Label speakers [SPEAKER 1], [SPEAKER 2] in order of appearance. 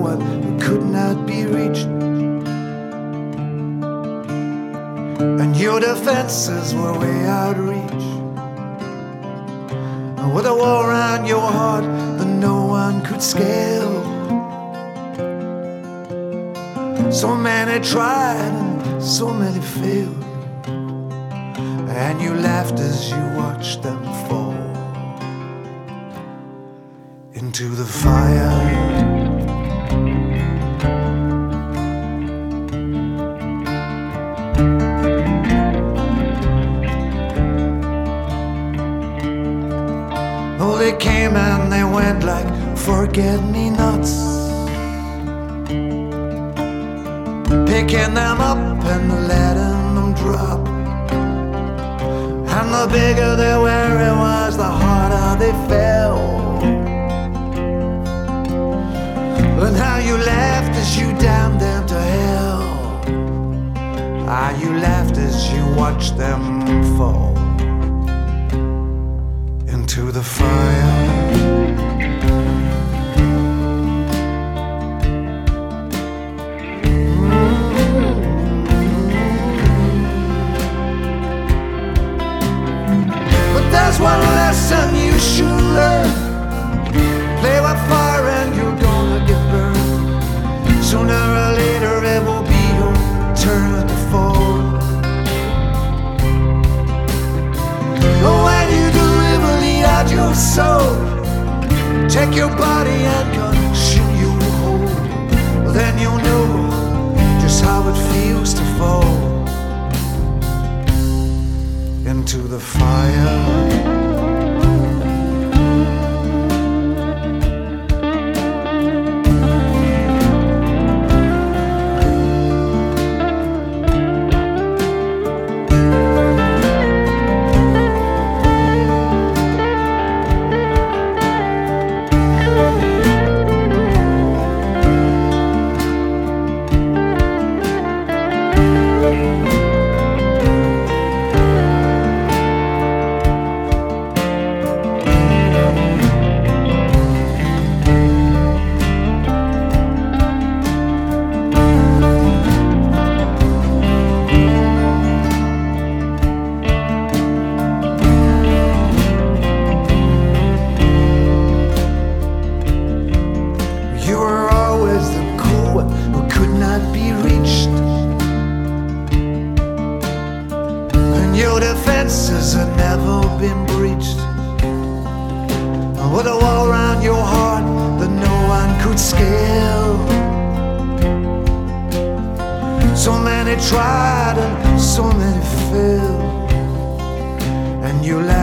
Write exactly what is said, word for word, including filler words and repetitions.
[SPEAKER 1] one who could not be reached, and your defenses were way out of reach, and with a wall around your heart that no one could scale. So many tried and so many failed, and you laughed as you watched them fall into the fire. Oh, they came and they went like forget-me-nots, picking them up and letting them drop. And the bigger their worry was, the harder they fell. And how you laughed as you damned them to hell. Ah, you laughed as you watched them fall into the fire. There's one lesson you should learn: play with fire and you're gonna get burned. Sooner or later it will be your turn to fall. But when you do, it will lead out your soul, take your body and consume you whole. Then you'll know just how it feels to fall into the fire. Your defenses had never been breached, with a wall around your heart that no one could scale. So many tried and so many failed, and you laughed